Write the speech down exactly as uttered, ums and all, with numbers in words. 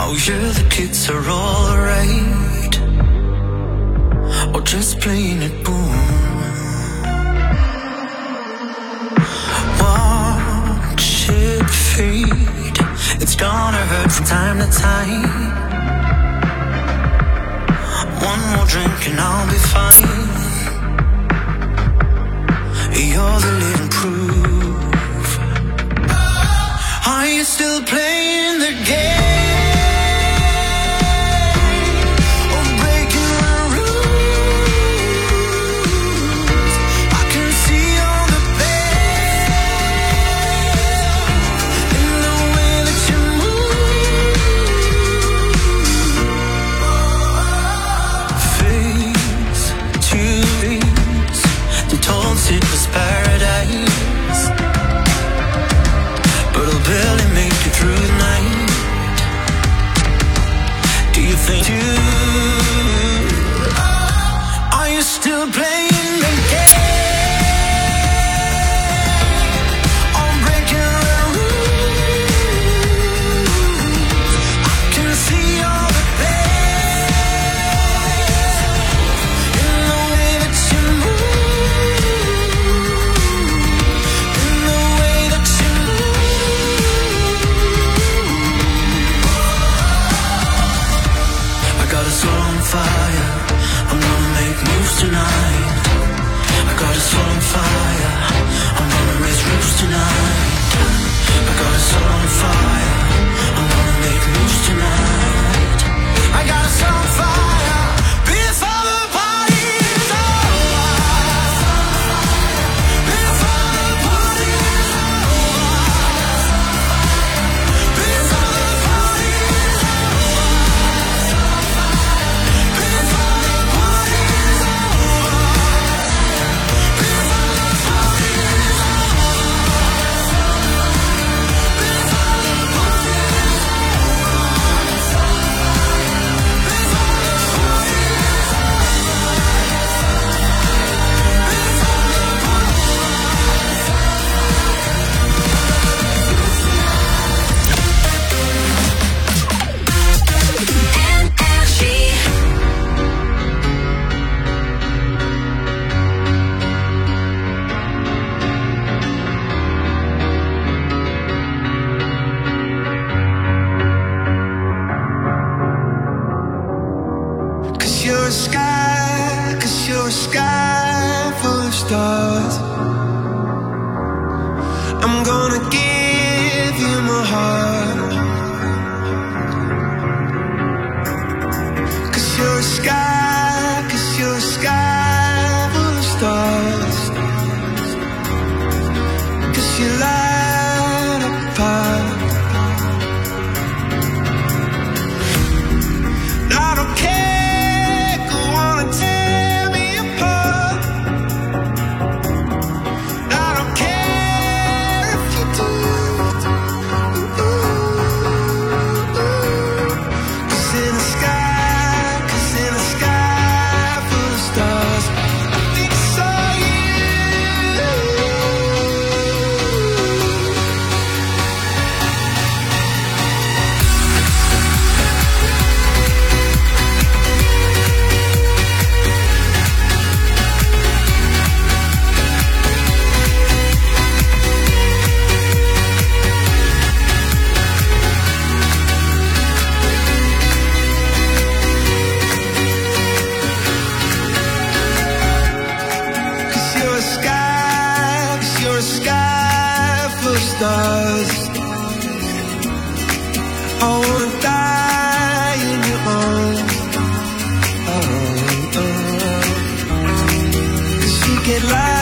Oh yeah, the kids are alright, or just playing it boom. Watch it fade, it's gonna hurt from time to time. One more drink and I'll be fine. You're the living proof. Are you still playing the game? It was paradise, but I'll barely make it through the night. Do you think you are you still playing the game? I'm breaking the rules. I can see all the pain in the way that you move. Fire, I'm gonna make moves tonight. I got a soul on fire, I'm gonna raise roofs tonight. I got a soul on fire, I'm gonna make moves tonight. I got a soul on fire, before the party's over. Before the party's over. Before the party's over. I'm gonna give you my heart, 'cause you're a sky, 'cause you're a sky full of stars, 'cause you light up a path. I don't care, go on and tear me apart. I don't care if you do. Cause in the sky, cause in the sky full of stars, I think I saw you. Cause you're a sky, cause you're a sky full of stars. I wanna die in your arms. Oh, oh. Cause you get light.